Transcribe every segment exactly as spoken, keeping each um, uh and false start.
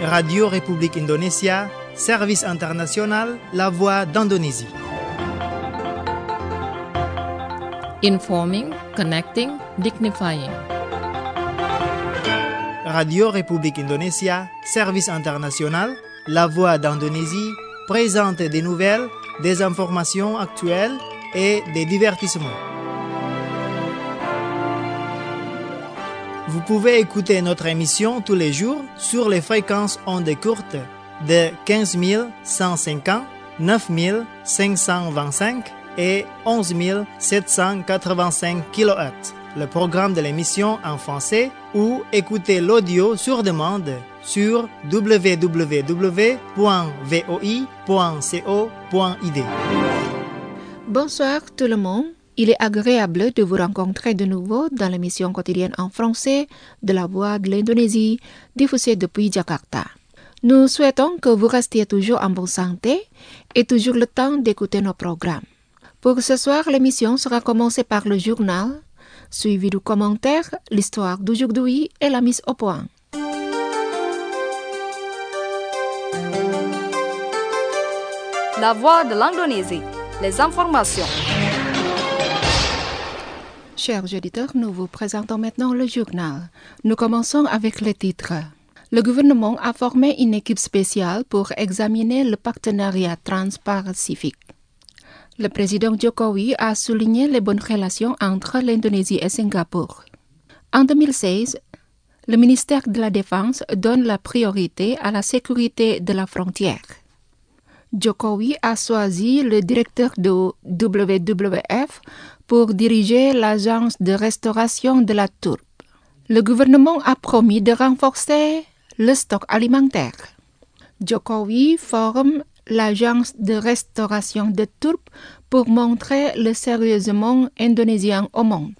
Radio République Indonésia, Service International, La Voix d'Indonésie. Informing, connecting, dignifying. Radio République Indonésia, Service International, La Voix d'Indonésie présente des nouvelles, des informations actuelles et des divertissements. Vous pouvez écouter notre émission tous les jours sur les fréquences ondes courtes de quinze mille cent cinquante, neuf mille cinq cent vingt-cinq et onze mille sept cent quatre-vingt-cinq kilohertz. Le programme de l'émission en français ou écoutez l'audio sur demande sur w w w point v o i point co point i d. Bonsoir tout le monde. Il est agréable de vous rencontrer de nouveau dans l'émission quotidienne en français de La Voix de l'Indonésie, diffusée depuis Jakarta. Nous souhaitons que vous restiez toujours en bonne santé et toujours le temps d'écouter nos programmes. Pour ce soir, l'émission sera commencée par le journal, suivi du commentaire, l'histoire d'aujourd'hui et la mise au point. La Voix de l'Indonésie, les informations. Chers auditeurs, nous vous présentons maintenant le journal. Nous commençons avec les titres. Le gouvernement a formé une équipe spéciale pour examiner le partenariat trans-pacifique. Le président Jokowi a souligné les bonnes relations entre l'Indonésie et Singapour. En deux mille seize, le ministère de la Défense donne la priorité à la sécurité de la frontière. Jokowi a choisi le directeur de W W F pour diriger l'agence de restauration de la tourbe. Le gouvernement a promis de renforcer le stock alimentaire. Jokowi forme l'agence de restauration de tourbe pour montrer le sérieusement indonésien au monde.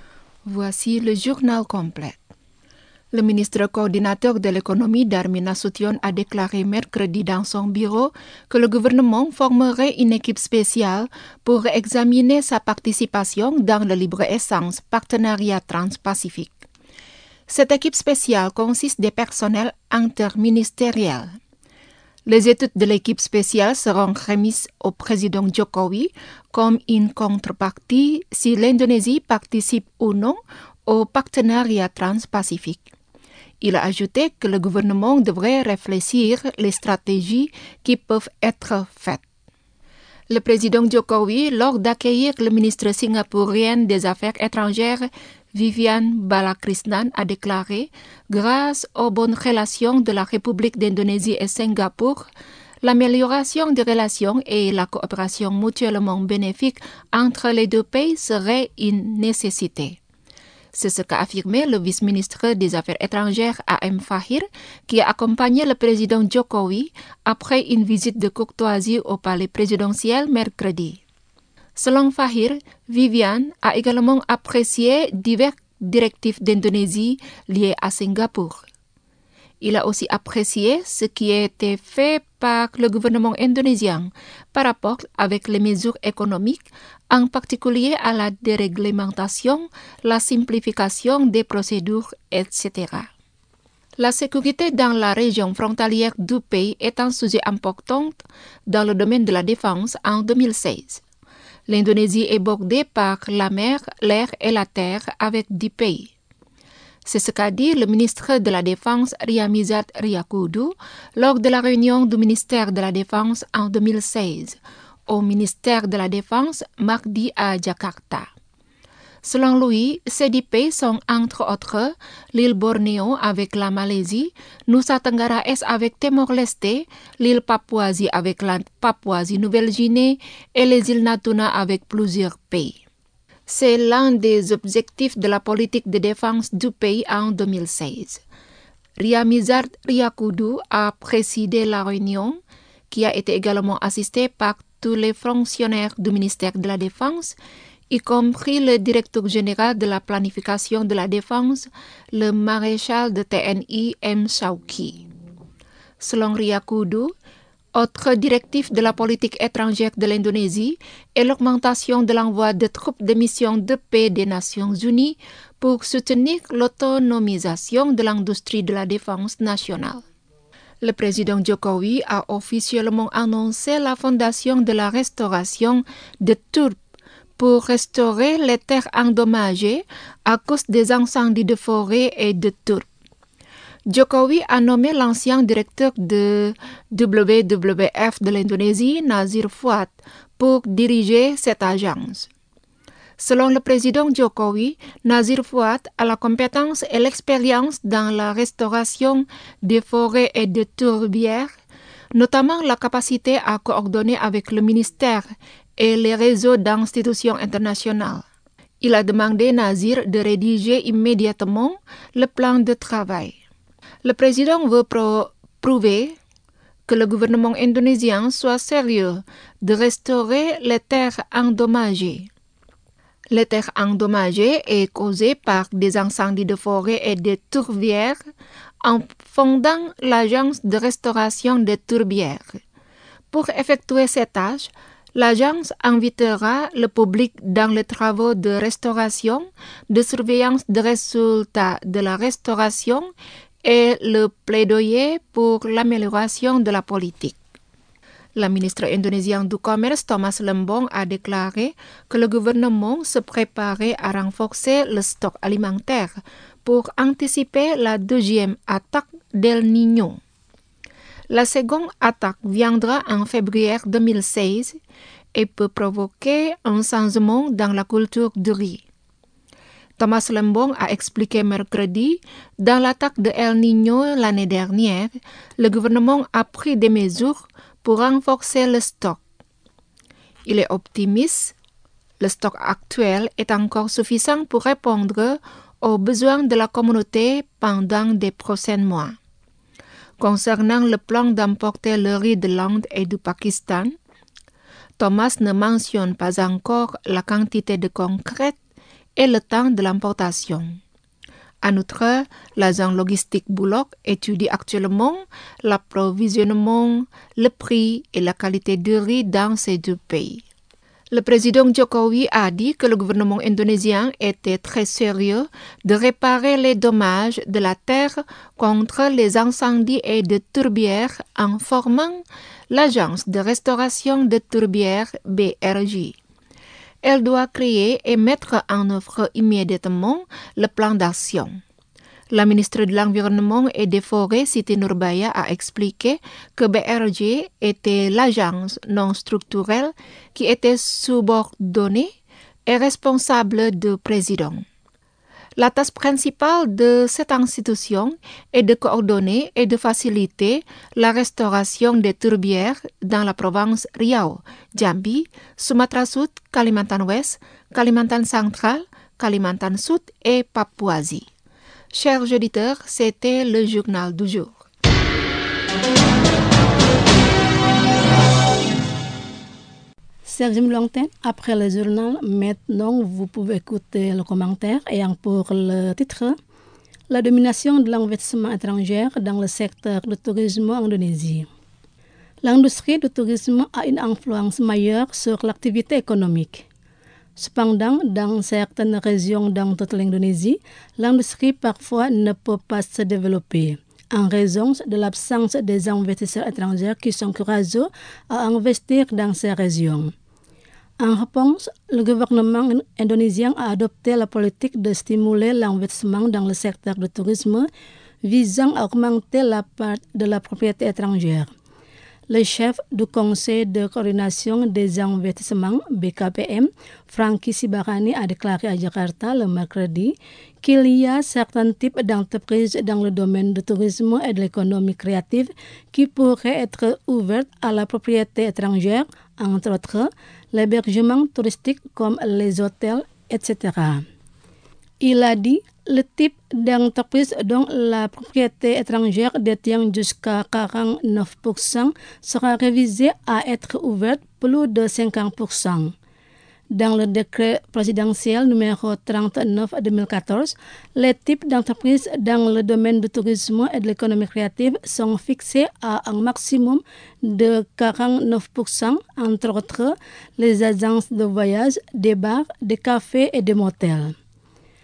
Voici le journal complet. Le ministre coordinateur de l'économie Darmin Nasution a déclaré mercredi dans son bureau que le gouvernement formerait une équipe spéciale pour examiner sa participation dans le libre-échange partenariat trans-pacifique. Cette équipe spéciale consiste des personnels interministériels. Les études de l'équipe spéciale seront remises au président Jokowi comme une contrepartie si l'Indonésie participe ou non au partenariat trans-pacifique. Il a ajouté que le gouvernement devrait réfléchir les stratégies qui peuvent être faites. Le président Jokowi, lors d'accueillir le ministre singapourien des Affaires étrangères, Vivian Balakrishnan, a déclaré « Grâce aux bonnes relations de la République d'Indonésie et Singapour, l'amélioration des relations et la coopération mutuellement bénéfique entre les deux pays serait une nécessité. » C'est ce qu'a affirmé le vice-ministre des Affaires étrangères A M Fahir, qui a accompagné le président Jokowi après une visite de courtoisie au palais présidentiel mercredi. Selon Fahir, Vivian a également apprécié diverses directives d'Indonésie liées à Singapour. Il a aussi apprécié ce qui a été fait par le gouvernement indonésien par rapport avec les mesures économiques, en particulier à la déréglementation, la simplification des procédures, et cetera. La sécurité dans la région frontalière du pays est un sujet important dans le domaine de la défense en deux mille seize. L'Indonésie est bordée par la mer, l'air et la terre avec dix pays. C'est ce qu'a dit le ministre de la Défense Ryamizard Ryakudu lors de la réunion du ministère de la Défense en deux mille seize au ministère de la Défense mardi à Jakarta. Selon lui, ces dix pays sont entre autres l'île Bornéo avec la Malaisie, Nusa Tenggara Est avec Timor-Leste, l'île Papouasie avec la Papouasie-Nouvelle-Guinée et les îles Natuna avec plusieurs pays. C'est l'un des objectifs de la politique de défense du pays en deux mille seize. Ryamizard Ryakudu a présidé la réunion, qui a été également assistée par tous les fonctionnaires du ministère de la Défense, y compris le directeur général de la planification de la défense, le maréchal de T N I M. Shauki. Selon Ryakudu, autre directif de la politique étrangère de l'Indonésie est l'augmentation de l'envoi de troupes de mission de paix des Nations Unies pour soutenir l'autonomisation de l'industrie de la défense nationale. Le président Jokowi a officiellement annoncé la fondation de la restauration de Turp pour restaurer les terres endommagées à cause des incendies de forêt et de Turp. Jokowi a nommé l'ancien directeur de W W F de l'Indonésie, Nazir Fuad, pour diriger cette agence. Selon le président Jokowi, Nazir Fuad a la compétence et l'expérience dans la restauration des forêts et des tourbières, notamment la capacité à coordonner avec le ministère et les réseaux d'institutions internationales. Il a demandé Nazir de rédiger immédiatement le plan de travail. Le président veut pro- prouver que le gouvernement indonésien soit sérieux de restaurer les terres endommagées. Les terres endommagées est causées par des incendies de forêt et des tourbières en fondant l'agence de restauration des tourbières. Pour effectuer cette tâche, l'agence invitera le public dans les travaux de restauration, de surveillance des résultats de la restauration et le plaidoyer pour l'amélioration de la politique. La ministre indonésienne du Commerce, Thomas Lembong, a déclaré que le gouvernement se préparait à renforcer le stock alimentaire pour anticiper la deuxième attaque d'El Niño. La seconde attaque viendra en février deux mille seize et peut provoquer un changement dans la culture du riz. Thomas Lembong a expliqué mercredi, dans l'attaque de El Niño l'année dernière, le gouvernement a pris des mesures pour renforcer le stock. Il est optimiste. Le stock actuel est encore suffisant pour répondre aux besoins de la communauté pendant les prochains mois. Concernant le plan d'emporter le riz de l'Inde et du Pakistan, Thomas ne mentionne pas encore la quantité de concrète et le temps de l'importation. En outre, l'agent logistique Bullock étudie actuellement l'approvisionnement, le prix et la qualité du riz dans ces deux pays. Le président Jokowi a dit que le gouvernement indonésien était très sérieux de réparer les dommages de la terre contre les incendies et de tourbières en formant l'agence de restauration de tourbières B R J. Elle doit créer et mettre en œuvre immédiatement le plan d'action. La ministre de l'Environnement et des Forêts, Siti Nurbaya, a expliqué que B R J était l'agence non structurelle qui était subordonnée et responsable du président. La tâche principale de cette institution est de coordonner et de faciliter la restauration des tourbières dans la province Riau, Jambi, Sumatra Sud, Kalimantan Ouest, Kalimantan Central, Kalimantan Sud et Papouasie. Chers auditeurs, c'était le journal du jour. Serge Mlongten, après le journal, maintenant vous pouvez écouter le commentaire et pour le titre, la domination de l'investissement étranger dans le secteur du tourisme en Indonésie. L'industrie du tourisme a une influence majeure sur l'activité économique. Cependant, dans certaines régions dans toute l'Indonésie, l'industrie parfois ne peut pas se développer en raison de l'absence des investisseurs étrangers qui sont courageux à investir dans ces régions. En réponse, le gouvernement indonésien a adopté la politique de stimuler l'investissement dans le secteur du tourisme visant à augmenter la part de la propriété étrangère. Le chef du Conseil de coordination des investissements, B K P M, Franky Sibarani, a déclaré à Jakarta le mercredi qu'il y a certains types d'entreprises dans le domaine du tourisme et de l'économie créative qui pourraient être ouvertes à la propriété étrangère, entre autres l'hébergement touristique comme les hôtels, et cetera. Il a dit le type d'entreprise dont la propriété étrangère détient jusqu'à quarante-neuf pour cent sera révisée à être ouverte plus de cinquante pour cent. Dans le décret présidentiel numéro trente-neuf deux mille quatorze, les types d'entreprises dans le domaine du tourisme et de l'économie créative sont fixés à un maximum de quarante-neuf pour cent, entre autres les agences de voyage, des bars, des cafés et des motels.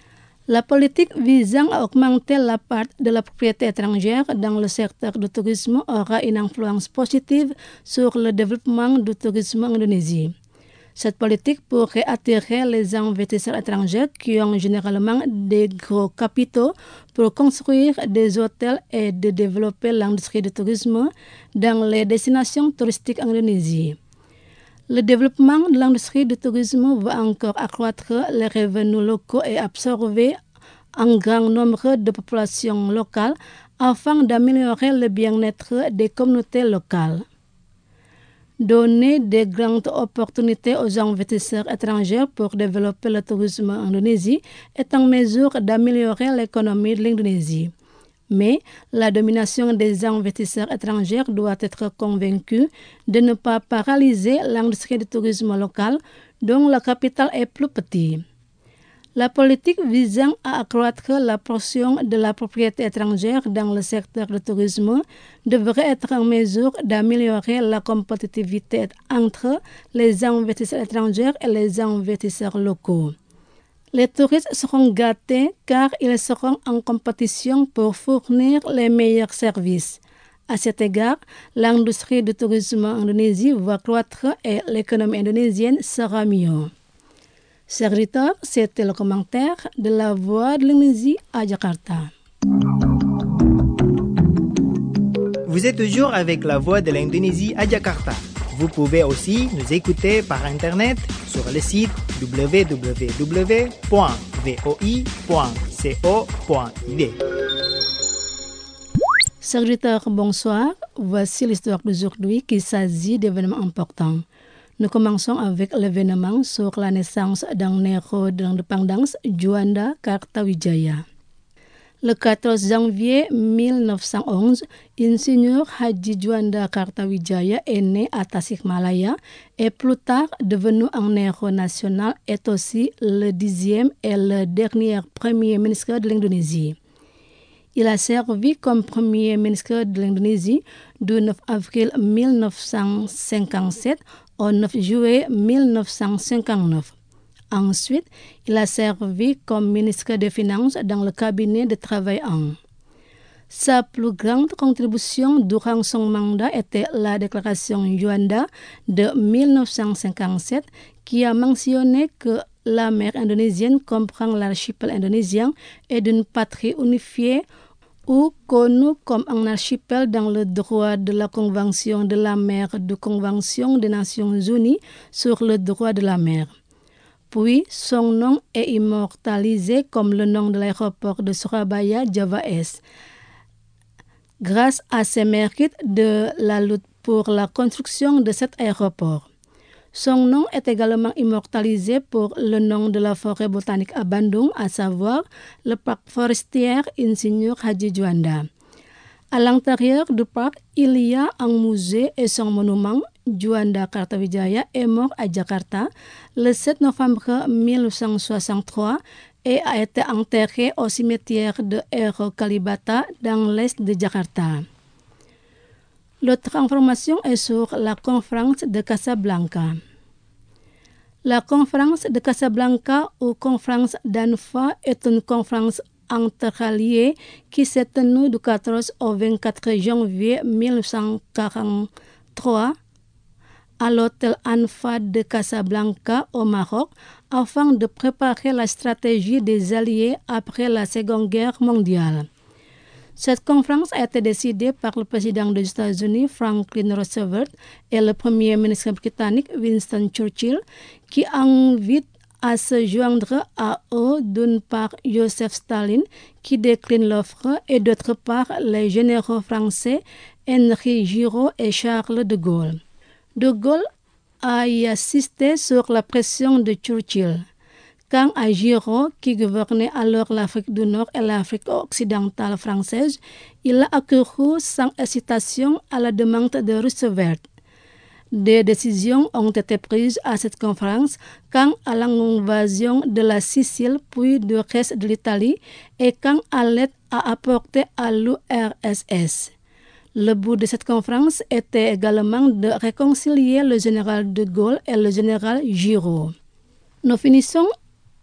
La politique visant à augmenter la part de la propriété étrangère dans le secteur du tourisme aura une influence positive sur le développement du tourisme en Indonésie. Cette politique pourrait attirer les investisseurs étrangers qui ont généralement des gros capitaux pour construire des hôtels et de développer l'industrie du tourisme dans les destinations touristiques en Indonésie. Le développement de l'industrie du tourisme va encore accroître les revenus locaux et absorber un grand nombre de populations locales afin d'améliorer le bien-être des communautés locales. Donner de grandes opportunités aux investisseurs étrangers pour développer le tourisme en Indonésie est en mesure d'améliorer l'économie de l'Indonésie. Mais la domination des investisseurs étrangers doit être convaincue de ne pas paralyser l'industrie du tourisme local dont le capital est plus petit. La politique visant à accroître la portion de la propriété étrangère dans le secteur du tourisme devrait être en mesure d'améliorer la compétitivité entre les investisseurs étrangers et les investisseurs locaux. Les touristes seront gâtés car ils seront en compétition pour fournir les meilleurs services. À cet égard, l'industrie du tourisme en Indonésie va croître et l'économie indonésienne sera mieux. Chers auditeurs, c'était le commentaire de La Voix de l'Indonésie à Jakarta. Vous êtes toujours avec La Voix de l'Indonésie à Jakarta. Vous pouvez aussi nous écouter par Internet sur le site w w w point v o i point co point i d. Chers auditeurs, bonsoir. Voici l'histoire d'aujourd'hui qui s'agit d'événements importants. Nous commençons avec l'événement sur la naissance d'un héros de l'indépendance, Juanda Kartawijaya. Le quatorze janvier mille neuf cent onze, ingénieur Haji Juanda Kartawijaya est né à Tasikmalaya et plus tard devenu un héros national, est aussi le dixième et le dernier premier ministre de l'Indonésie. Il a servi comme premier ministre de l'Indonésie du neuf avril mille neuf cent cinquante-sept au neuf juillet mille neuf cent cinquante-neuf. Ensuite, il a servi comme ministre des Finances dans le cabinet de Travail un. Sa plus grande contribution durant son mandat était la déclaration Juanda de mille neuf cent cinquante-sept qui a mentionné que la mer indonésienne comprend l'archipel indonésien et d'une patrie unifiée ou connu comme un archipel dans le droit de la Convention de la mer de Convention des Nations Unies sur le droit de la mer. Puis, son nom est immortalisé comme le nom de l'aéroport de Surabaya Java Est, grâce à ses mérites de la lutte pour la construction de cet aéroport. Son nom est également immortalisé pour le nom de la forêt botanique à Bandung, à savoir le parc forestier Ingénieur Haji Juanda. À l'intérieur du parc, il y a un musée et son monument. Juanda Kartawijaya est mort à Jakarta le sept novembre mille neuf cent soixante-trois et a été enterré au cimetière de Ero Kalibata dans l'est de Jakarta. L'autre information est sur la conférence de Casablanca. La conférence de Casablanca ou conférence d'Anfa est une conférence interalliée qui s'est tenue du quatorze au vingt-quatre janvier mille neuf cent quarante-trois à l'hôtel Anfa de Casablanca au Maroc afin de préparer la stratégie des Alliés après la Seconde Guerre mondiale. Cette conférence a été décidée par le président des États-Unis Franklin Roosevelt et le premier ministre britannique Winston Churchill qui invitent à se joindre à eux d'une part Joseph Staline qui décline l'offre et d'autre part les généraux français Henri Giraud et Charles de Gaulle. De Gaulle a y assisté sur la pression de Churchill. Quant à Giraud, qui gouvernait alors l'Afrique du Nord et l'Afrique occidentale française, il a accouru sans hésitation à la demande de Roosevelt. Des décisions ont été prises à cette conférence quant à l'invasion de la Sicile puis du reste de l'Italie et quant à l'aide à apporter à l'U R S S. Le but de cette conférence était également de réconcilier le général de Gaulle et le général Giraud. Nous finissons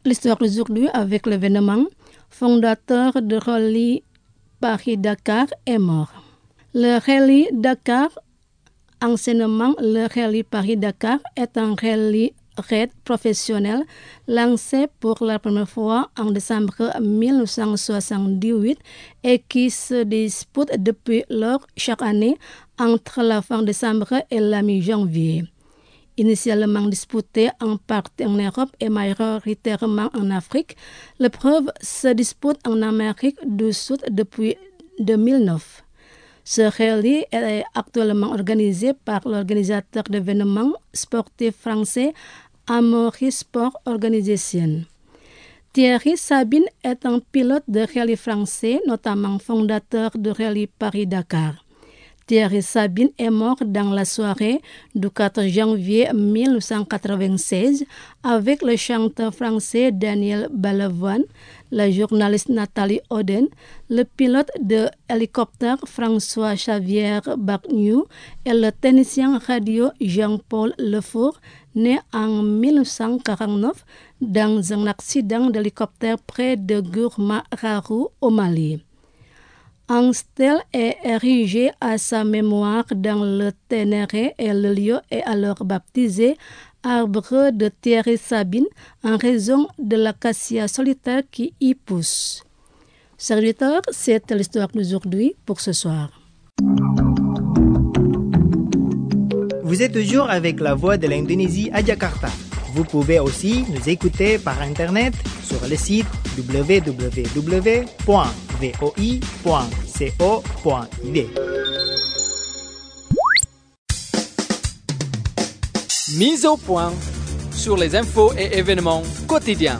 l'histoire d'aujourd'hui avec l'événement. Fondateur de rallye Paris-Dakar est mort. Le rallye Dakar, anciennement le rallye Paris-Dakar, est un rallye raid professionnel lancé pour la première fois en décembre mille neuf cent soixante-dix-huit et qui se dispute depuis lors chaque année entre la fin décembre et la mi-janvier. Initialement disputé en partie en Europe et majoritairement en Afrique, l'épreuve se dispute en Amérique du Sud depuis deux mille neuf. Ce rallye est actuellement organisé par l'organisateur d'événements sportifs français Amaury Sport Organisation. Thierry Sabine est un pilote de rallye français, notamment fondateur de rallye Paris-Dakar. Thierry Sabine est mort dans la soirée du quatre janvier mille neuf cent quatre-vingt-seize avec le chanteur français Daniel Balavoine, la journaliste Nathalie Oden, le pilote de hélicoptère François-Xavier Bagnou et le technicien radio Jean-Paul Lefour, né en mille neuf cent quarante-neuf dans un accident d'hélicoptère près de Gourma-Rarou au Mali. Un stèle est érigé à sa mémoire dans le Ténéré et le lieu est alors baptisé Arbre de Thierry Sabine en raison de l'acacia solitaire qui y pousse. Serviteurs, c'est l'histoire d'aujourd'hui pour ce soir. Vous êtes toujours avec la voix de l'Indonésie à Jakarta. Vous pouvez aussi nous écouter par Internet sur le site w w w point v o i point co point i d. Mise au point sur les infos et événements quotidiens.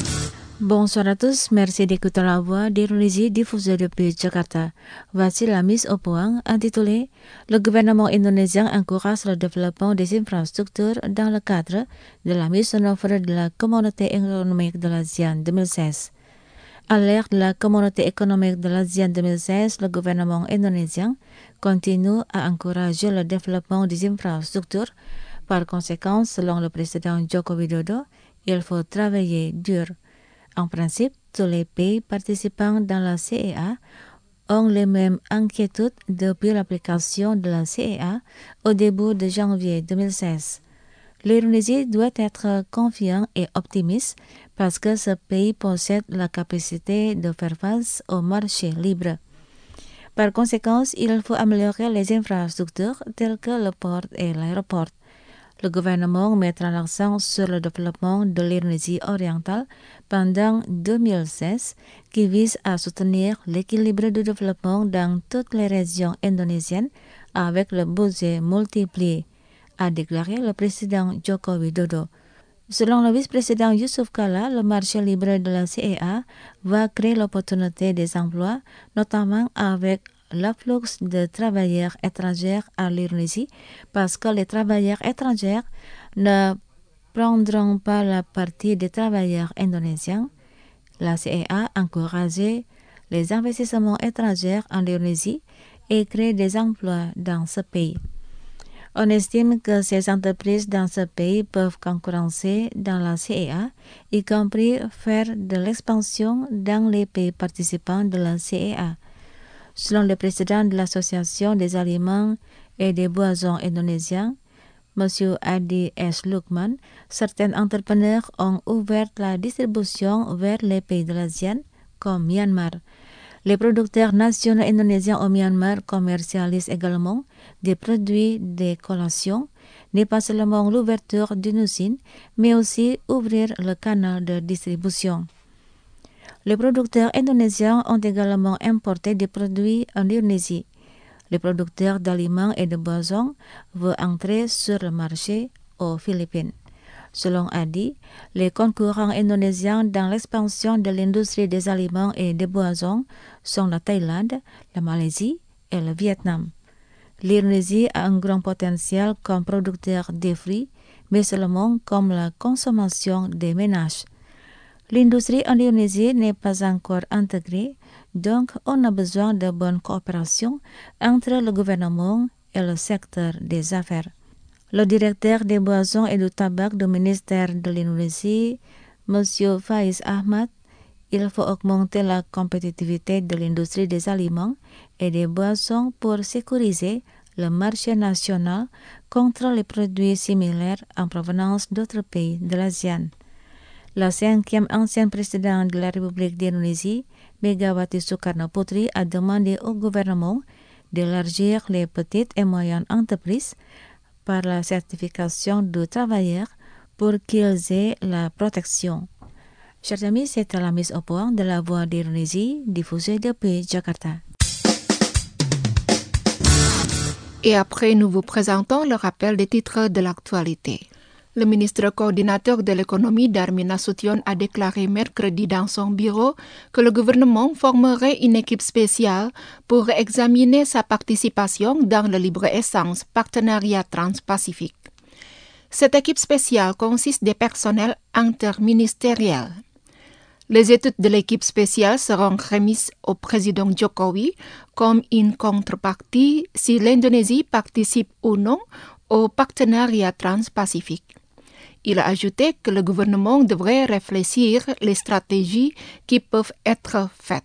Bonsoir à tous, merci d'écouter la voix d'Indonésie diffusée depuis Jakarta. Voici la mise au point intitulée « Le gouvernement indonésien encourage le développement des infrastructures dans le cadre de la mise en œuvre de la Communauté économique de l'ASEAN deux mille seize ». À l'ère de la Communauté économique de l'ASEAN deux mille seize, le gouvernement indonésien continue à encourager le développement des infrastructures. Par conséquent, selon le président Joko Widodo, il faut travailler dur. En principe, tous les pays participants dans la C E A ont les mêmes inquiétudes depuis l'application de la C E A au début de janvier deux mille seize. L'Indonésie doit être confiant et optimiste parce que ce pays possède la capacité de faire face au marché libre. Par conséquent, il faut améliorer les infrastructures telles que le port et l'aéroport. Le gouvernement mettra l'accent sur le développement de l'Indonésie orientale pendant deux mille seize, qui vise à soutenir l'équilibre du développement dans toutes les régions indonésiennes avec le budget multiplié, a déclaré le président Joko Widodo. Selon le vice-président Yusuf Kala, le marché libre de la C E A va créer l'opportunité des emplois, notamment avec l'afflux de travailleurs étrangers à l'Indonésie parce que les travailleurs étrangers ne prendront pas la partie des travailleurs indonésiens. La C E A encourage les investissements étrangers en Indonésie et crée des emplois dans ce pays. On estime que ces entreprises dans ce pays peuvent concurrencer dans la C E A, y compris faire de l'expansion dans les pays participants de la C E A. Selon le président de l'Association des aliments et des boissons indonésiens, M. Adi S. Lukman, certains entrepreneurs ont ouvert la distribution vers les pays de l'ASEAN, comme Myanmar. Les producteurs nationaux indonésiens au Myanmar commercialisent également des produits de collation, n'est pas seulement l'ouverture d'une usine, mais aussi ouvrir le canal de distribution. Les producteurs indonésiens ont également importé des produits en Indonésie. Les producteurs d'aliments et de boissons veulent entrer sur le marché aux Philippines. Selon Adi, les concurrents indonésiens dans l'expansion de l'industrie des aliments et des boissons sont la Thaïlande, la Malaisie et le Vietnam. L'Indonésie a un grand potentiel comme producteur de fruits, mais seulement comme la consommation des ménages. L'industrie en Indonésie n'est pas encore intégrée, donc on a besoin de bonne coopération entre le gouvernement et le secteur des affaires. Le directeur des boissons et du tabac du ministère de l'Indonésie, Monsieur Faiz Ahmad, il faut augmenter la compétitivité de l'industrie des aliments et des boissons pour sécuriser le marché national contre les produits similaires en provenance d'autres pays de l'ASEAN. La cinquième ancienne présidente de la République d'Indonésie, Megawati Soekarno Putri, a demandé au gouvernement d'élargir les petites et moyennes entreprises par la certification de travailleurs pour qu'ils aient la protection. Chers amis, c'était la mise au point de la Voix d'Indonésie, diffusée depuis Jakarta. Et après, nous vous présentons le rappel des titres de l'actualité. Le ministre coordinateur de l'économie Darmin Nasution a déclaré mercredi dans son bureau que le gouvernement formerait une équipe spéciale pour examiner sa participation dans le libre-échange partenariat transpacifique. Cette équipe spéciale consiste des personnels interministériels. Les études de l'équipe spéciale seront remises au président Jokowi comme une contrepartie si l'Indonésie participe ou non au partenariat transpacifique. Il a ajouté que le gouvernement devrait réfléchir les stratégies qui peuvent être faites.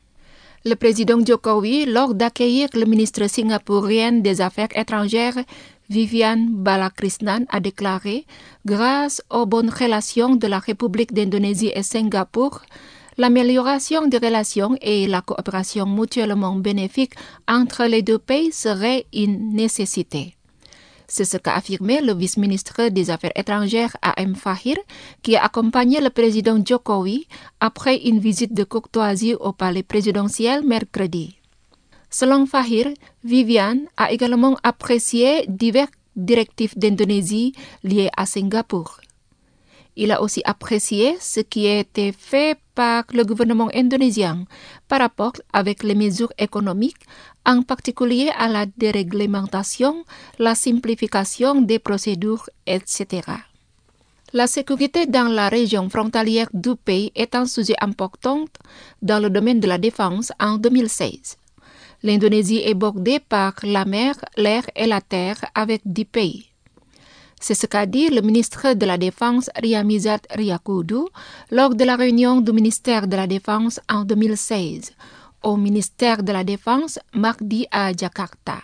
Le président Jokowi, lors d'accueillir le ministre singapourien des Affaires étrangères, Vivian Balakrishnan, a déclaré « Grâce aux bonnes relations de la République d'Indonésie et Singapour, l'amélioration des relations et la coopération mutuellement bénéfique entre les deux pays serait une nécessité. » C'est ce qu'a affirmé le vice-ministre des Affaires étrangères A M Fahir, qui a accompagné le président Jokowi après une visite de courtoisie au palais présidentiel mercredi. Selon Fahir, Vivian a également apprécié diverses directives d'Indonésie liées à Singapour. Il a aussi apprécié ce qui a été fait par le gouvernement indonésien par rapport avec les mesures économiques, en particulier à la déréglementation, la simplification des procédures, et cetera. La sécurité dans la région frontalière du pays est un sujet important dans le domaine de la défense en deux mille seize. L'Indonésie est bordée par la mer, l'air et la terre avec dix pays. C'est ce qu'a dit le ministre de la Défense Ryamizard Riyakudu lors de la réunion du ministère de la Défense en deux mille seize au ministère de la Défense mardi à Jakarta.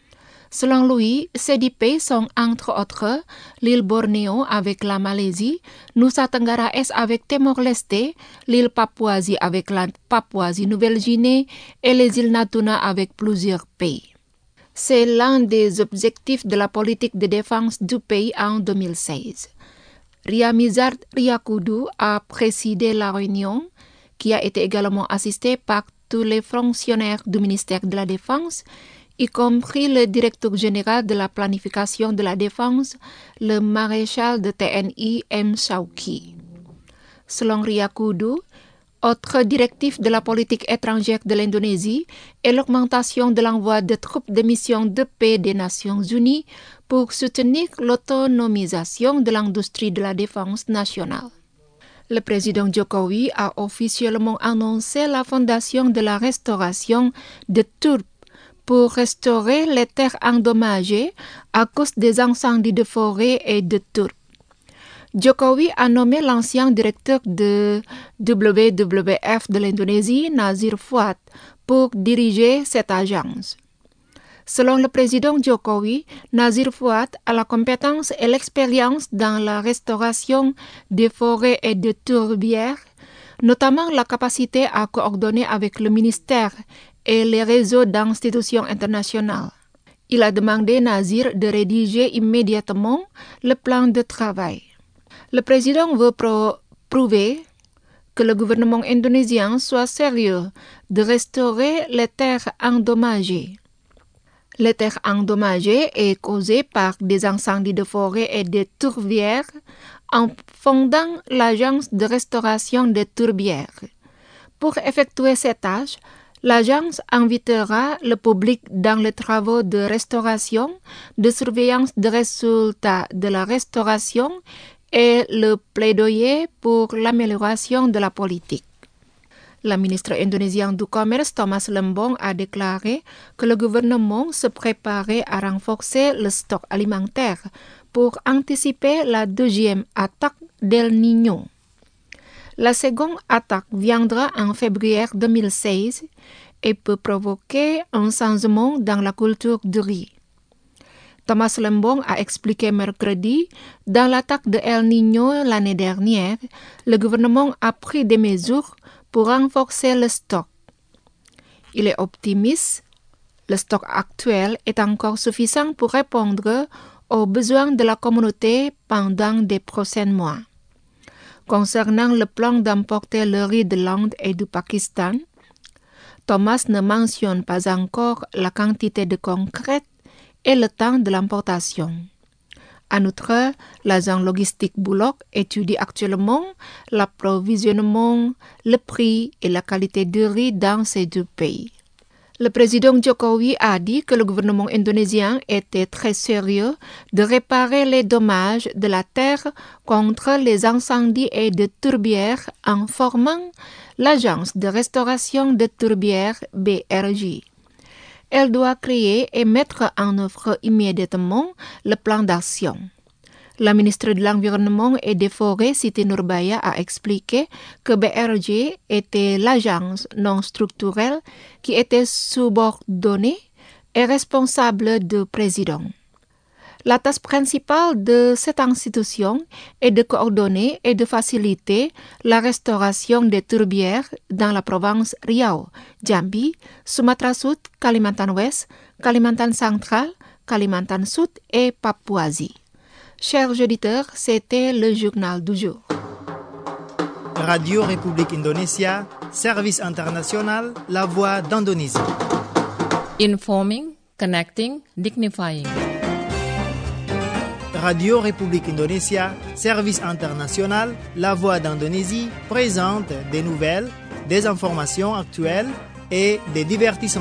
Selon lui, ces dix pays sont entre autres l'île Bornéo avec la Malaisie, Nusa Tenggara Est avec Timor-Leste, l'île Papouasie avec la Papouasie-Nouvelle-Guinée et les îles Natuna avec plusieurs pays. C'est l'un des objectifs de la politique de défense du pays en deux mille seize. Ryamizard Riyakudu a présidé la réunion, qui a été également assistée par tous les fonctionnaires du ministère de la Défense, y compris le directeur général de la planification de la défense, le maréchal de T N I M. Shauki. Selon Riyakudu, autre directif de la politique étrangère de l'Indonésie est l'augmentation de l'envoi de troupes de mission de paix des Nations Unies pour soutenir l'autonomisation de l'industrie de la défense nationale. Le président Jokowi a officiellement annoncé la fondation de la restauration de Turp pour restaurer les terres endommagées à cause des incendies de forêt et de Turp. Jokowi a nommé l'ancien directeur de W W F de l'Indonésie, Nazir Fuad, pour diriger cette agence. Selon le président Jokowi, Nazir Fuad a la compétence et l'expérience dans la restauration des forêts et des tourbières, notamment la capacité à coordonner avec le ministère et les réseaux d'institutions internationales. Il a demandé Nazir de rédiger immédiatement le plan de travail. Le président veut pro- prouver que le gouvernement indonésien soit sérieux de restaurer les terres endommagées. Les terres endommagées est causées par des incendies de forêt et des tourbières en fondant l'agence de restauration des tourbières. Pour effectuer cette tâche, l'agence invitera le public dans les travaux de restauration, de surveillance des résultats de la restauration et le plaidoyer pour l'amélioration de la politique. La ministre indonésienne du Commerce, Thomas Lembong, a déclaré que le gouvernement se préparait à renforcer le stock alimentaire pour anticiper la deuxième attaque d'El Niño. La seconde attaque viendra en février deux mille seize et peut provoquer un changement dans la culture du riz. Thomas Lembong a expliqué mercredi, dans l'attaque de El Niño l'année dernière, le gouvernement a pris des mesures pour renforcer le stock. Il est optimiste. Le stock actuel est encore suffisant pour répondre aux besoins de la communauté pendant des prochains mois. Concernant le plan d'emporter le riz de l'Inde et du Pakistan, Thomas ne mentionne pas encore la quantité de concrète et le temps de l'importation. En outre, l'agent logistique Bullock étudie actuellement l'approvisionnement, le prix et la qualité du riz dans ces deux pays. Le président Jokowi a dit que le gouvernement indonésien était très sérieux de réparer les dommages de la terre contre les incendies et de tourbières en formant l'agence de restauration de tourbières B R J. Elle doit créer et mettre en œuvre immédiatement le plan d'action. La ministre de l'Environnement et des Forêts, Siti Nurbaya, a expliqué que B R J était l'agence non structurelle qui était subordonnée et responsable du président. La tâche principale de cette institution est de coordonner et de faciliter la restauration des tourbières dans la province Riau, Jambi, Sumatra Sud, Kalimantan Ouest, Kalimantan Central, Kalimantan Sud et Papouasie. Chers auditeurs, c'était le journal du jour. Radio République Indonésia, service international, la voix d'Indonésie. Informing, connecting, dignifying. Radio République Indonésia, service international, la voix d'Indonésie, présente des nouvelles, des informations actuelles et des divertissements.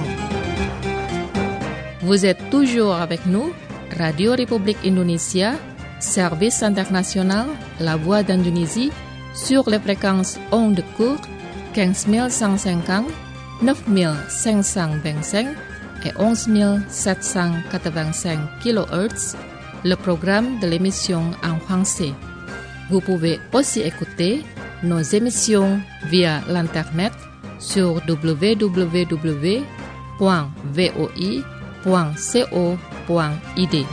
Vous êtes toujours avec nous, Radio République Indonésia, service international, la voix d'Indonésie, sur les fréquences ondes courtes quinze mille cent cinquante, neuf mille cinq cent vingt-cinq et onze mille sept cent quatre-vingt-cinq kilohertz, le programme de l'émission en français. Vous pouvez aussi écouter nos émissions via l'internet sur w w w point v o i point co point i d.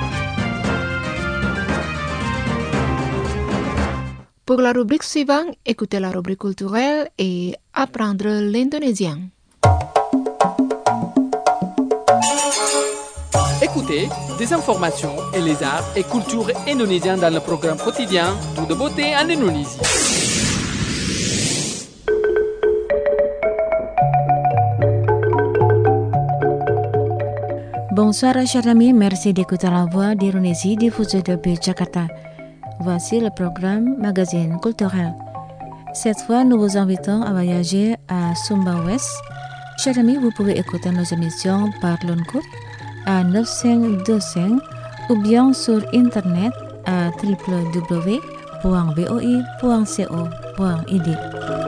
Pour la rubrique suivante, écoutez la rubrique culturelle et apprendre l'indonésien. Écoutez des informations et les arts et cultures indonésiens dans le programme quotidien Tout de beauté en Indonésie. Bonsoir chers amis, merci d'écouter la voix d'Indonésie diffusée depuis Jakarta. Voici le programme Magazine culturel. Cette fois, nous vous invitons à voyager à Sumba West. Chers amis, vous pouvez écouter nos émissions par long courte à neuf cent vingt-cinq ou bien sur internet à w w w point v o i point co point i d.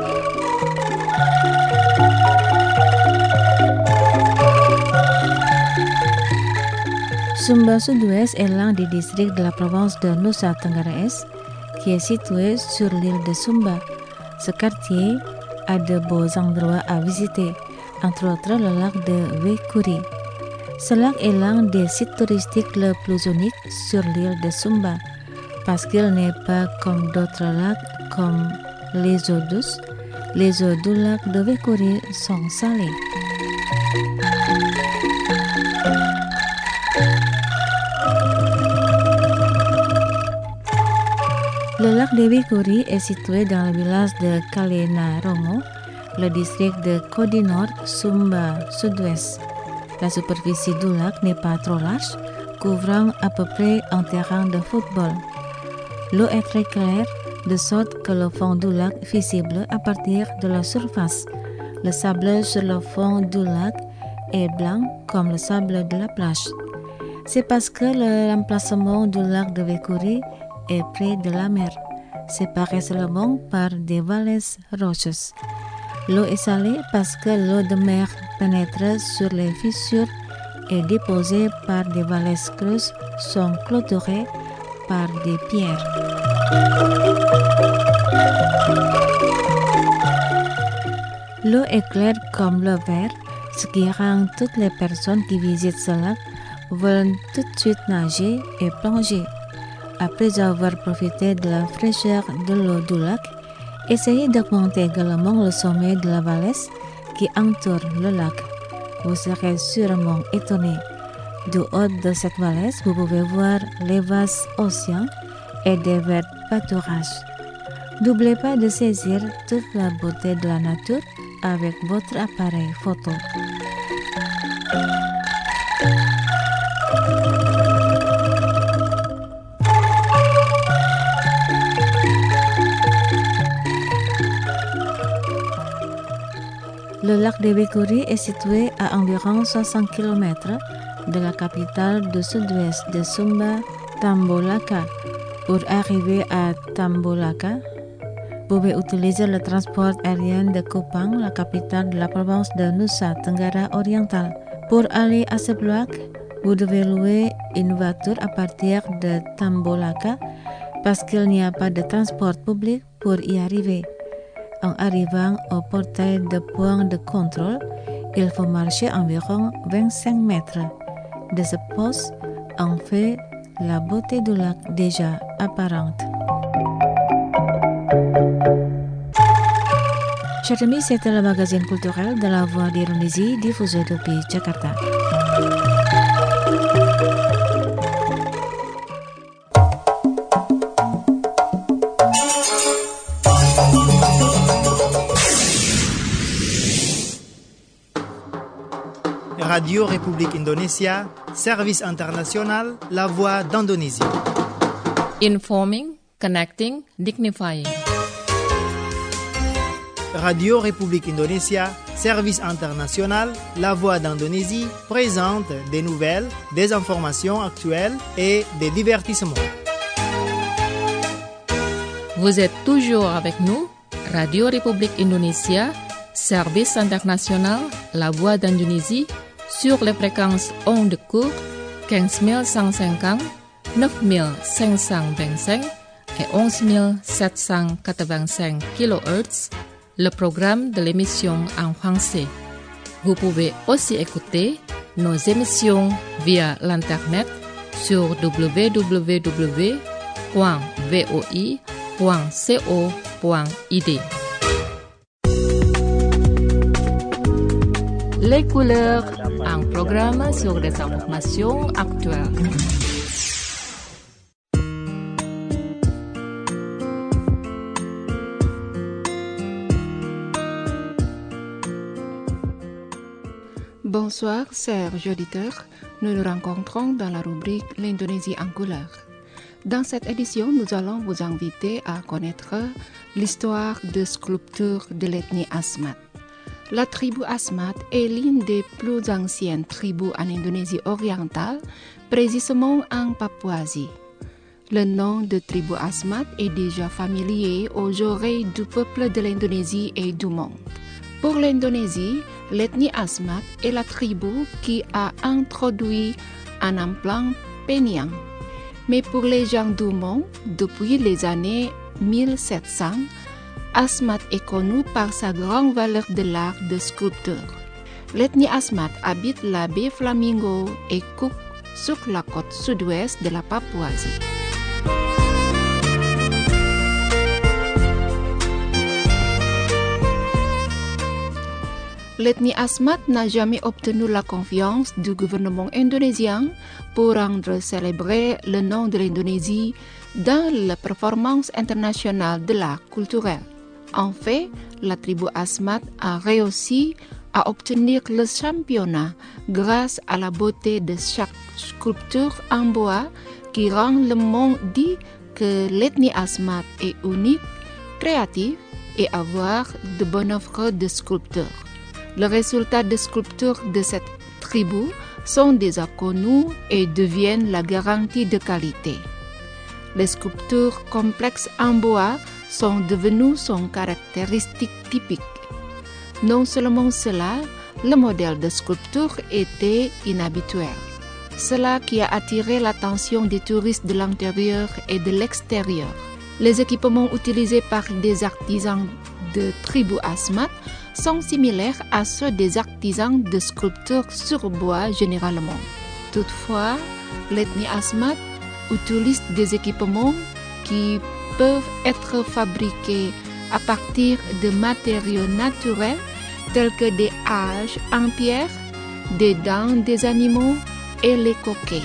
Sumba Sud-Ouest est l'un des districts de la province de Nusa Tenggara Est qui est situé sur l'île de Sumba. Ce quartier a de beaux endroits à visiter, entre autres le lac de Wekuri. Ce lac est l'un des sites touristiques les plus uniques sur l'île de Sumba parce qu'il n'est pas comme d'autres lacs comme les eaux douces. Les eaux du lac de Wekuri sont salées. Le lac de Wekuri est situé dans le village de Kalenarongo, le district de Kodinor, Sumba Sud-Ouest. La superficie du lac n'est pas trop large, couvrant à peu près un terrain de football. L'eau est très claire, de sorte que le fond du lac est visible à partir de la surface. Le sable sur le fond du lac est blanc comme le sable de la plage. C'est parce que l'emplacement du lac de Wekuri est près de la mer, séparé seulement par des vallées rocheuses. L'eau est salée parce que l'eau de mer pénètre sur les fissures et déposée par des vallées creuses sont clôturées par des pierres. L'eau est claire comme le verre, ce qui rend toutes les personnes qui visitent ce lac veulent tout de suite nager et plonger. Après avoir profité de la fraîcheur de l'eau du lac, essayez d'augmenter également le sommet de la valaise qui entoure le lac. Vous serez sûrement étonné. Du haut de cette valaise, vous pouvez voir les vastes océans et des verts pâturages. N'oubliez pas de saisir toute la beauté de la nature avec votre appareil photo. Le lac de Bikuri est situé à environ soixante kilomètres de la capitale du sud-ouest de Sumba, Tambolaka. Pour arriver à Tambolaka, vous pouvez utiliser le transport aérien de Kupang, la capitale de la province de Nusa Tenggara Oriental. Pour aller à ce lac, vous devez louer une voiture à partir de Tambolaka parce qu'il n'y a pas de transport public pour y arriver. En arrivant au portail de point de contrôle, il faut marcher environ vingt-cinq mètres. De ce poste, on fait la beauté du lac déjà apparente. Chers amis, c'était le magazine culturel de la Voix d'Indonésie diffusé depuis Jakarta. Radio République Indonésia, service international, la Voix d'Indonésie. Informing, connecting, dignifying. Radio République Indonésia, service international, la Voix d'Indonésie, présente des nouvelles, des informations actuelles et des divertissements. Vous êtes toujours avec nous, Radio République Indonésia, service international, la Voix d'Indonésie, sur les fréquences ondes courtes quinze mille cent cinquante, neuf mille cinq cent vingt-cinq et onze mille sept cent quatre-vingt-cinq kilohertz, le programme de l'émission en français. Vous pouvez aussi écouter nos émissions via l'internet sur w w w point voi point co point i d. Les couleurs, un programme sur des informations actuelles. Bonsoir, chers auditeurs. Nous nous rencontrons dans la rubrique L'Indonésie en couleur. Dans cette édition, nous allons vous inviter à connaître l'histoire de sculpture de l'ethnie Asmat. La tribu Asmat est l'une des plus anciennes tribus en Indonésie orientale, précisément en Papouasie. Le nom de tribu Asmat est déjà familier aux oreilles du peuple de l'Indonésie et du monde. Pour l'Indonésie, l'ethnie Asmat est la tribu qui a introduit un implant pénian. Mais pour les gens du monde, depuis les années mille sept cents, Asmat est connu par sa grande valeur de l'art de sculpture. L'ethnie Asmat habite la baie Flamingo et Cook sur la côte sud-ouest de la Papouasie. L'ethnie Asmat n'a jamais obtenu la confiance du gouvernement indonésien pour rendre célébrer le nom de l'Indonésie dans la performance internationale de l'art culturel. En fait, la tribu Asmat a réussi à obtenir le championnat grâce à la beauté de chaque sculpture en bois qui rend le monde dit que l'ethnie Asmat est unique, créative et avoir de bonnes œuvres de sculpture. Les résultats de sculpture de cette tribu sont déjà connus et deviennent la garantie de qualité. Les sculptures complexes en bois sont devenues son caractéristique typique. Non seulement cela, le modèle de sculpture était inhabituel. Cela qui a attiré l'attention des touristes de l'intérieur et de l'extérieur. Les équipements utilisés par des artisans de tribu Asmat sont similaires à ceux des artisans de sculpture sur bois généralement. Toutefois, l'ethnie Asmat utilise des équipements qui peuvent être fabriqués à partir de matériaux naturels tels que des haches en pierre, des dents des animaux et les coquilles.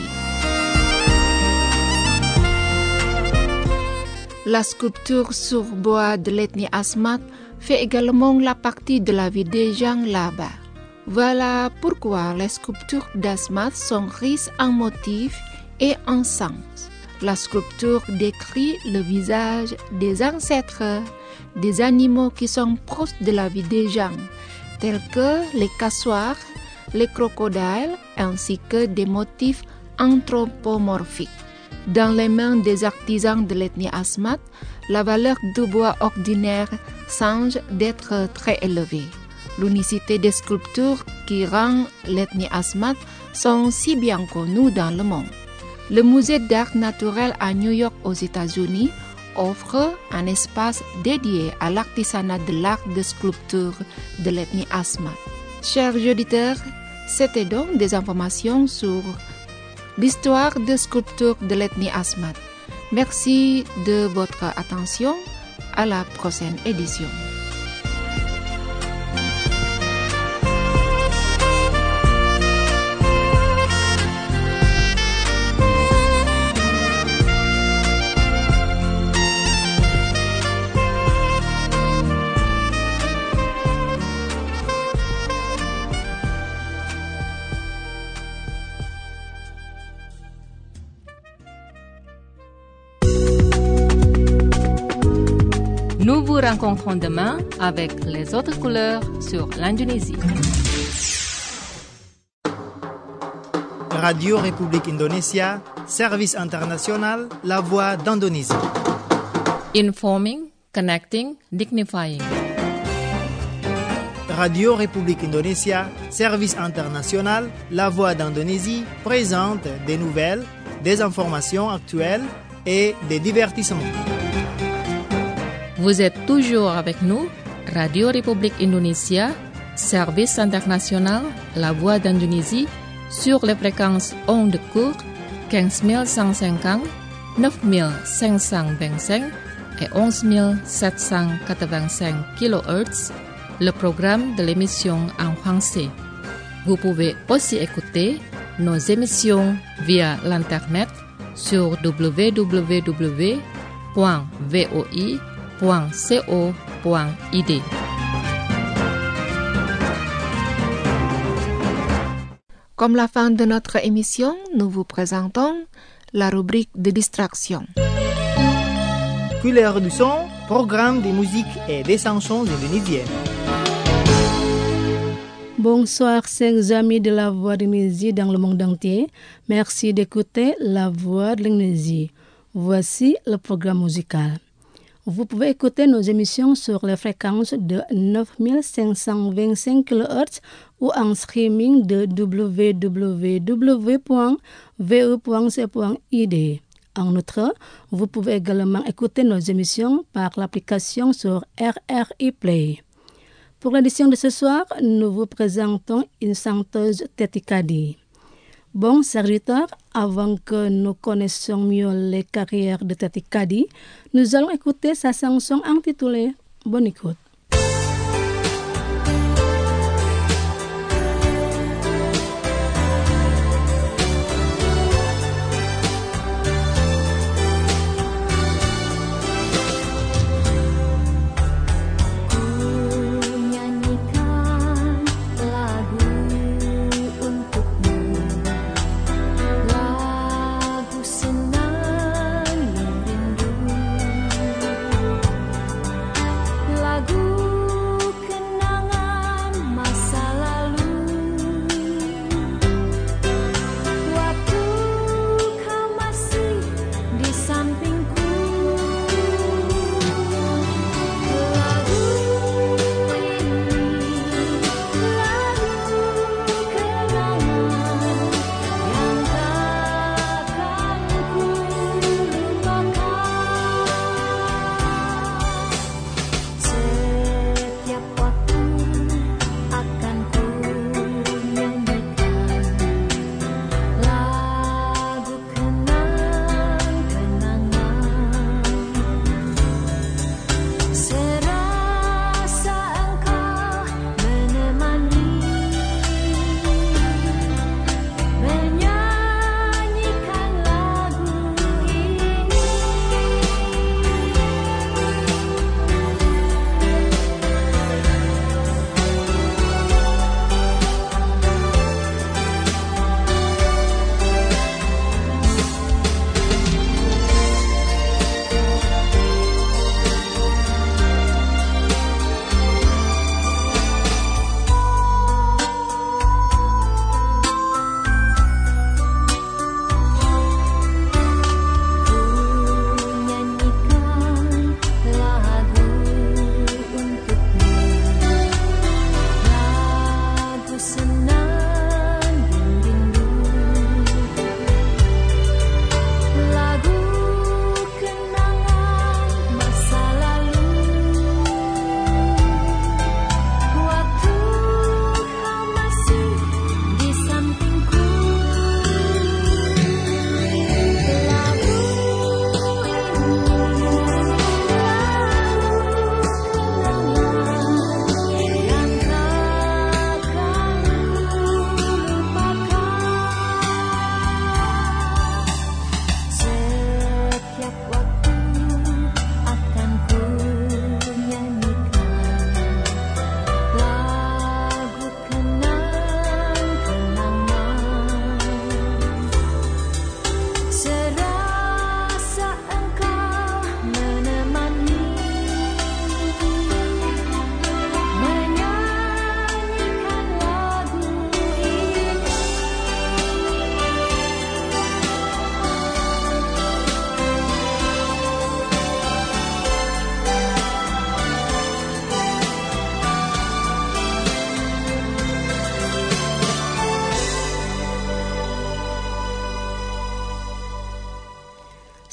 La sculpture sur bois de l'ethnie Asmat fait également la partie de la vie des gens là-bas. Voilà pourquoi les sculptures d'Asmat sont riches en motifs et en sens. La sculpture décrit le visage des ancêtres, des animaux qui sont proches de la vie des gens, tels que les cassoirs, les crocodiles, ainsi que des motifs anthropomorphiques. Dans les mains des artisans de l'ethnie Asmat, la valeur du bois ordinaire semble d'être très élevée. L'unicité des sculptures qui rend l'ethnie Asmat sont si bien connues dans le monde. Le musée d'art naturel à New York aux États-Unis offre un espace dédié à l'artisanat de l'art de sculpture de l'ethnie Asmat. Chers auditeurs, c'était donc des informations sur l'histoire de sculpture de l'ethnie Asmat. Merci de votre attention. À la prochaine édition. Nous vous rencontrons demain avec les autres couleurs sur l'Indonésie. Radio République Indonésia, service international, la voix d'Indonésie. Informing, connecting, dignifying. Radio République Indonésia, service international, la voix d'Indonésie, présente des nouvelles, des informations actuelles et des divertissements. Vous êtes toujours avec nous, Radio République Indonésia, service international, la voix d'Indonésie, sur les fréquences ondes courtes quinze mille cent cinquante, neuf mille cinq cent vingt-cinq et onze mille sept cent quatre-vingt-cinq kilohertz, le programme de l'émission en français. Vous pouvez aussi écouter nos émissions via l'Internet sur w w w point voi point co point i d. Comme la fin de notre émission, nous vous présentons la rubrique de distraction. Couleur du son, programme de musique et des chansons indonésiennes. Bonsoir, chers amis de la Voix de l'Indonésie dans le monde entier. Merci d'écouter la Voix de l'Indonésie. Voici le programme musical. Vous pouvez écouter nos émissions sur les fréquences de neuf mille cinq cent vingt-cinq kilohertz ou en streaming de w w w point vo point c point i d. En outre, vous pouvez également écouter nos émissions par l'application sur R R I Play. Pour l'édition de ce soir, nous vous présentons une chanteuse Tetikadi. Bon, serviteurs, avant que nous connaissions mieux les carrières de Tetikadi, nous allons écouter sa chanson intitulée Bonne écoute. Lagu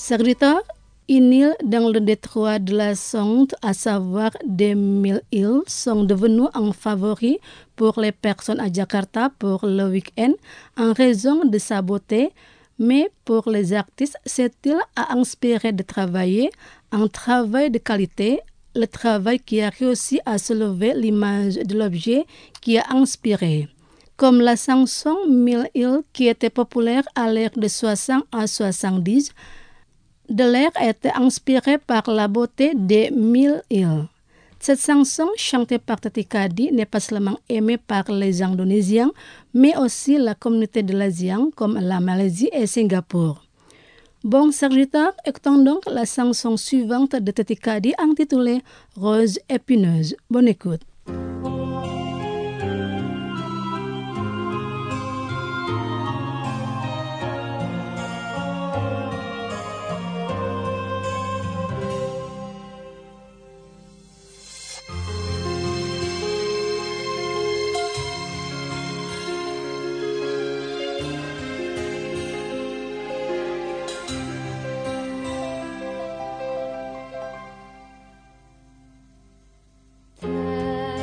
Serviteurs, une île dans le détroit de la Sonde, à savoir des mille îles, sont devenues un favori pour les personnes à Jakarta pour le week-end en raison de sa beauté, mais pour les artistes, cette île a inspiré de travailler un travail de qualité, le travail qui a réussi à soulever l'image de l'objet qui a inspiré. Comme la chanson Mille îles qui était populaire à l'ère de soixante à soixante-dix, de l'ère était inspirée par la beauté des mille îles. Cette chanson chantée par Tati Kadi n'est pas seulement aimée par les Indonésiens, mais aussi la communauté de l'ASEAN comme la Malaisie et Singapour. Bon serviteur, écoutons donc la chanson suivante de Tati Kadi intitulée Rose épineuse. Bonne écoute. Thank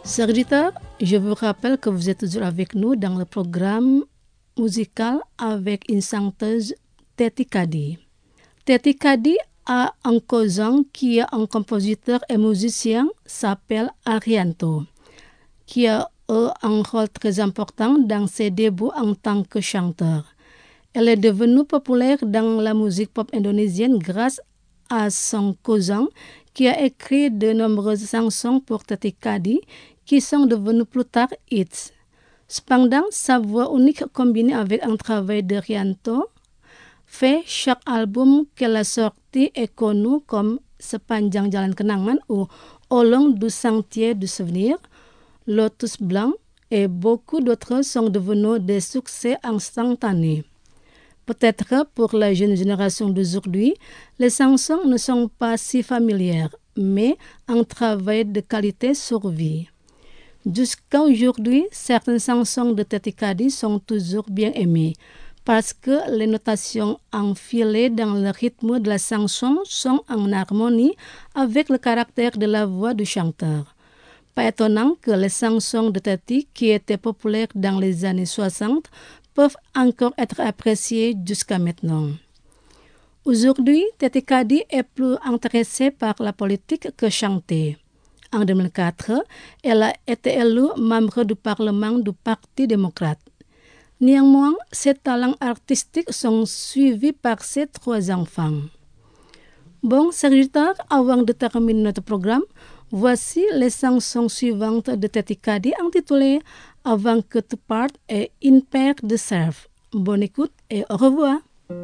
Chers auditeurs, je vous rappelle que vous êtes toujours avec nous dans le programme musical avec une chanteuse, Teti Kadi. Teti Kadi a un cousin qui est un compositeur et musicien, s'appelle Arianto, qui a eu un rôle très important dans ses débuts en tant que chanteur. Elle est devenue populaire dans la musique pop indonésienne grâce à son cousin qui a écrit de nombreuses chansons pour Teti Kadi qui sont devenues plus tard hits. Cependant, sa voix unique combinée avec un travail de Rianto fait chaque album qu'elle a sorti est connu comme Sepanjang Jalan Kenangan ou Au long du sentier du souvenir, Lotus Blanc et beaucoup d'autres sont devenus des succès instantanés. Peut-être pour la jeune génération d'aujourd'hui, les chansons ne sont pas si familières, mais un travail de qualité survit. Jusqu'à aujourd'hui, certaines chansons de Teti Kadi sont toujours bien aimées parce que les notations enfilées dans le rythme de la chanson sont en harmonie avec le caractère de la voix du chanteur. Pas étonnant que les chansons de Teti, qui étaient populaires dans les années soixante, peuvent encore être appréciées jusqu'à maintenant. Aujourd'hui, Teti Kadi est plus intéressée par la politique que chanter. En deux mille quatre, elle a été élue membre du Parlement du Parti démocrate. Néanmoins, ses talents artistiques sont suivis par ses trois enfants. Bon, serviteurs, avant de terminer notre programme, voici les chansons suivantes de Teti Kadi intitulées Avant que tu partes et Une paire de cerfs. Bonne écoute et au revoir.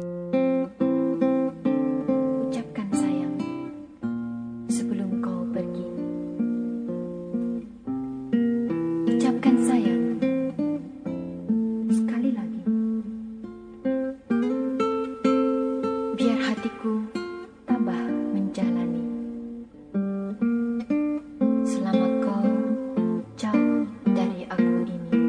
Ucapkan sayang sebelum kau pergi. Ucapkan sayang sekali lagi. Biar hatiku tambah menjalani. Selama kau jauh dari aku ini.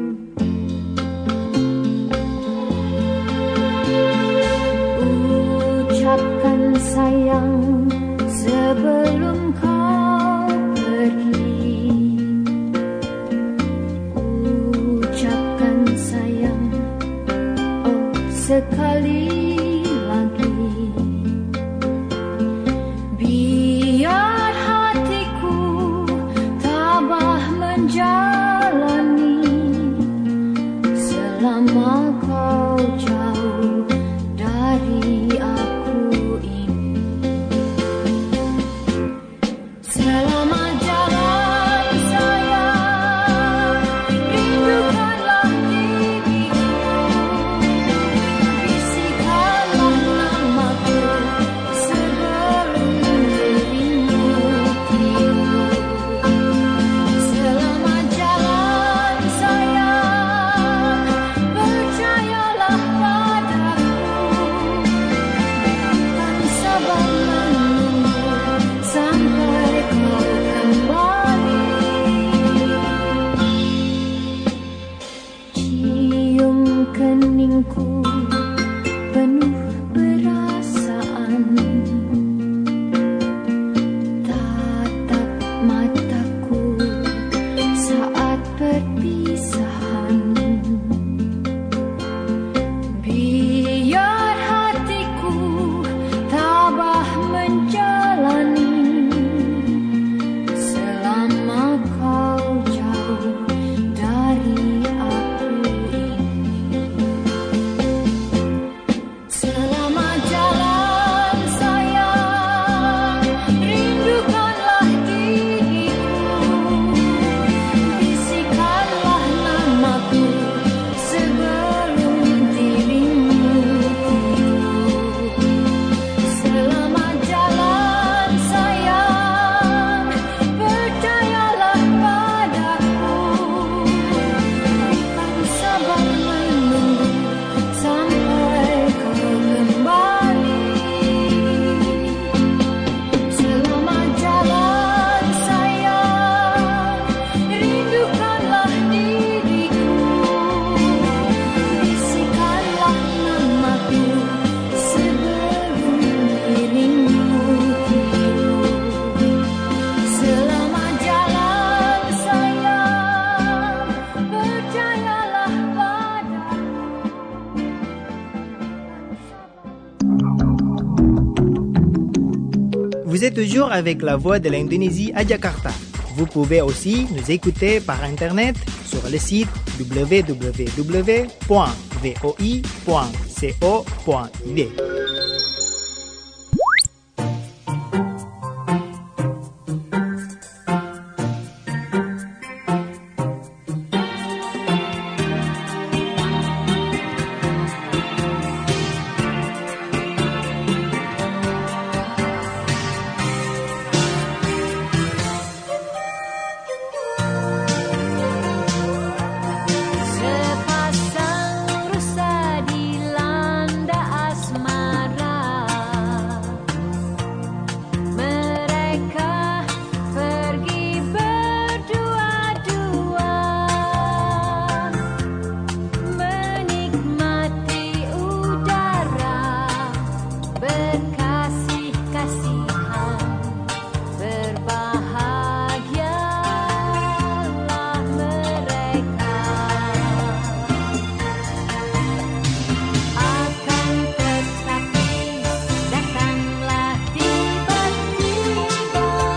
Vous êtes toujours avec la voix de l'Indonésie à Jakarta. Vous pouvez aussi nous écouter par Internet sur le site w w w point voi point co point i d. Akan tetapi datanglah tiba-tiba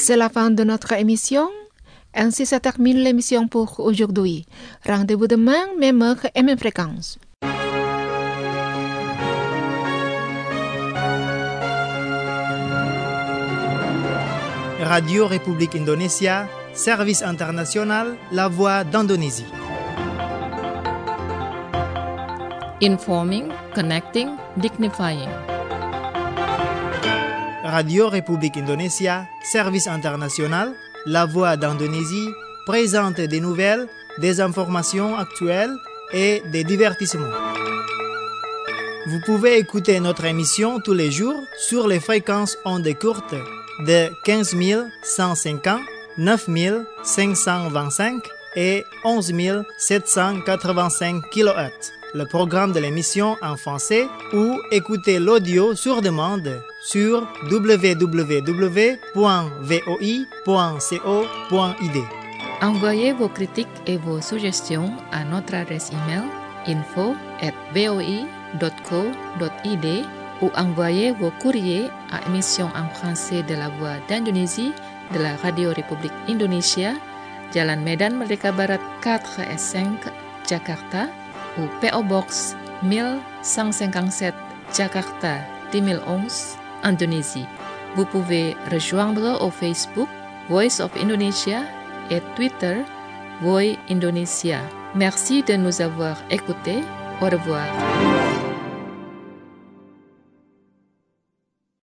C'est la fin de notre émission. Ainsi se termine l'émission pour aujourd'hui. Rendez-vous demain, même heure et même fréquence. Radio République Indonésia, service international, la voix d'Indonésie. Informing, connecting, dignifying. Radio République Indonésia, service international, la voix d'Indonésie, présente des nouvelles, des informations actuelles et des divertissements. Vous pouvez écouter notre émission tous les jours sur les fréquences ondes courtes de quinze mille cent cinquante, neuf mille cinq cent vingt-cinq et onze mille sept cent quatre-vingt-cinq kilohertz. Le programme de l'émission en français ou écouter l'audio sur demande sur w w w point v o i point co point i d. Envoyez vos critiques et vos suggestions à notre adresse email info at v o i dot co dot i d ou envoyez vos courriers à émission en français de la Voix d'Indonésie de la Radio République Indonésia, Jalan Medan Merdeka Barat quatre et cinq, Jakarta, ou P O Box mille cent cinquante-sept, Jakarta deux mille onze, Indonésie. Vous pouvez rejoindre au Facebook Voice of Indonesia et Twitter Voice Indonesia. Merci de nous avoir écoutés. Au revoir.